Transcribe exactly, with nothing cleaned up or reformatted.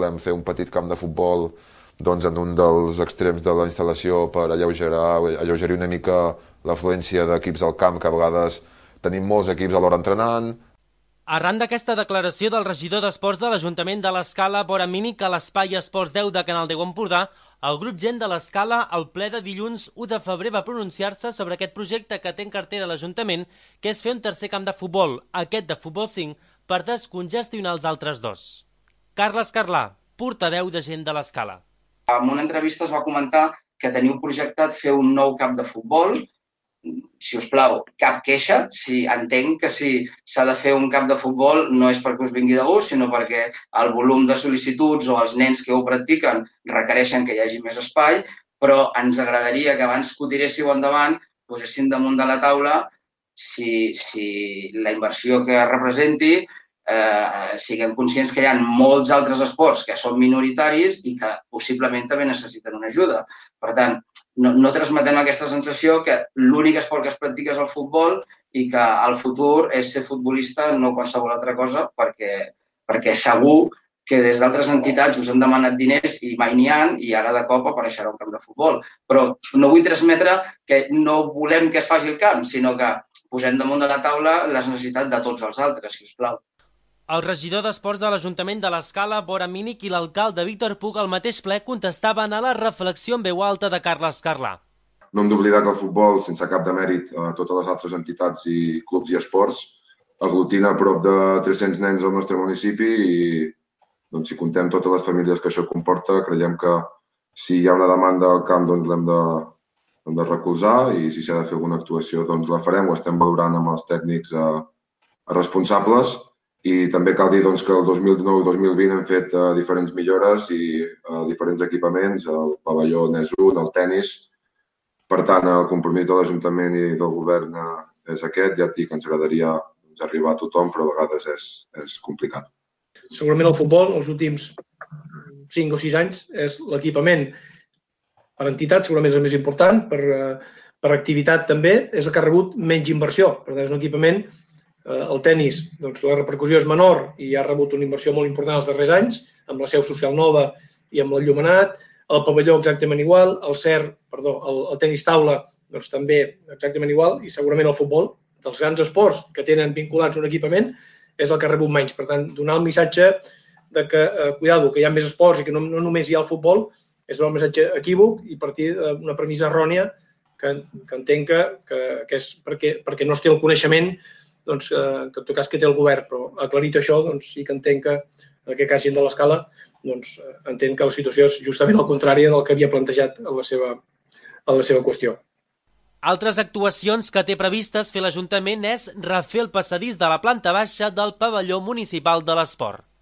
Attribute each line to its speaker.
Speaker 1: volem fer un petit camp de futbol doncs, en un dels extrems de la instal·lació per alleugerar, alleugerir una mica l'afluència d'equips al camp, que a vegades tenim molts equips alhora entrenant.
Speaker 2: Arran d'aquesta declaració del regidor d'Esports de l'Ajuntament de l'Escala, vora mínic a l'Espai Esports deu de Canal deu Empordà, el grup Gent de l'Escala, al ple de dilluns u de febrer, va pronunciar-se sobre aquest projecte que té en cartera l'Ajuntament, que és fer un tercer camp de futbol, aquest de futbol cinc, per descongestionar els altres dos. Carles Carlà, portaveu de Gent de l'Escala.
Speaker 3: En una entrevista es va comentar que teniu projectat fer un nou camp de futbol. Si us plau, cap queixa. Si entenc que si s'ha de fer un camp de futbol no és perquè us vingui de gust, sinó perquè el volum de sol·licituds o els nens que ho practiquen requereixen que hi hagi més espai, però ens agradaria que abans que ho tiréssiu endavant posessin damunt de la taula si, si la inversió que representi eh, siguem conscients que hi ha molts altres esports que són minoritaris i que possiblement també necessiten una ajuda. Per tant, no, no transmetem aquesta sensació que l'únic esport que es practica és el futbol i que el futur és ser futbolista, no qualsevol altra cosa, perquè, perquè segur que des d'altres entitats us han demanat diners i mai n'hi ha, i ara de cop apareixerà un camp de futbol. Però no vull transmetre que no volem que es faci el camp, sinó que posem damunt de la taula les necessitats de tots els altres, si us plau.
Speaker 2: El regidor d'Esports de l'Ajuntament de l'Escala, Bora Mínic, i l'alcalde Víctor Puig al mateix ple contestaven a la reflexió en veu alta de Carles Carlà.
Speaker 4: No hem d'oblidar que el futbol, sense cap de mèrit a totes les altres entitats i clubs i esports, aglutina a prop de tres-cents nens al nostre municipi i doncs, si comptem totes les famílies que això comporta, creiem que si hi ha una demanda al camp doncs, l'hem de, hem de recolzar i si s'ha de fer alguna actuació doncs, la farem, ho estem valorant amb els tècnics eh, responsables. I també cal dir doncs, que el dos mil dinou i dos mil vint hem fet uh, diferents millores i uh, diferents equipaments, el pavelló n'és un, el tennis. Per tant, el compromís de l'Ajuntament i del Govern uh, és aquest. Ja et dic que ens agradaria doncs, arribar a tothom, però a vegades és, és complicat.
Speaker 5: Segurament el futbol, els últims cinc o sis anys, és l'equipament per entitat, segurament és el més important, per, uh, per activitat també, és el que ha rebut menys inversió. Per tant, és un equipament. El tennis, doncs, la repercussió és menor i ha rebut una inversió molt important els darrers anys, amb la seu social nova i amb l'enllumenat, el pavelló exactament igual, el C E R, perdó, el, el tenis taula doncs, també exactament igual i segurament el futbol, dels grans esports que tenen vinculats un equipament, és el que ha rebut menys. Per tant, donar el missatge de que, eh, cuidado, que hi ha més esports i que no, no només hi ha el futbol, és un missatge equívoc i partir d'una premissa errònia que, que entenc que, que, que és perquè, perquè no es té el coneixement doncs, que en tot cas que té el govern, però aclarit això, doncs sí que entenc que en aquest cas Gent de l'Escala, doncs entenc que la situació és justament el contrari del que havia plantejat en la seva, en la seva qüestió.
Speaker 2: Altres actuacions que té previstes fer l'Ajuntament és refer el passadís de la planta baixa del pavelló municipal de l'esport.